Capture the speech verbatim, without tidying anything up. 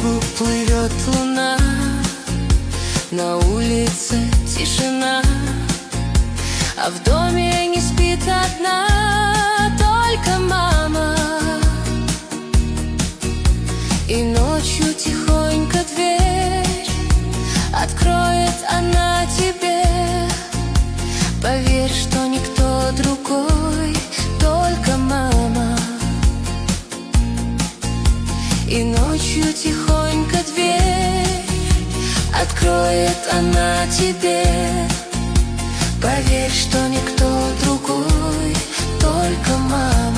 небу плывет луна, на улице тишина, а в доме не спит одна только мама. И ночью тихонько дверь откроет она тебе. Поверь, что никто другой, только мама. И ночью тихонько дверь откроет она тебе. Поверь, что никто другой, только мама.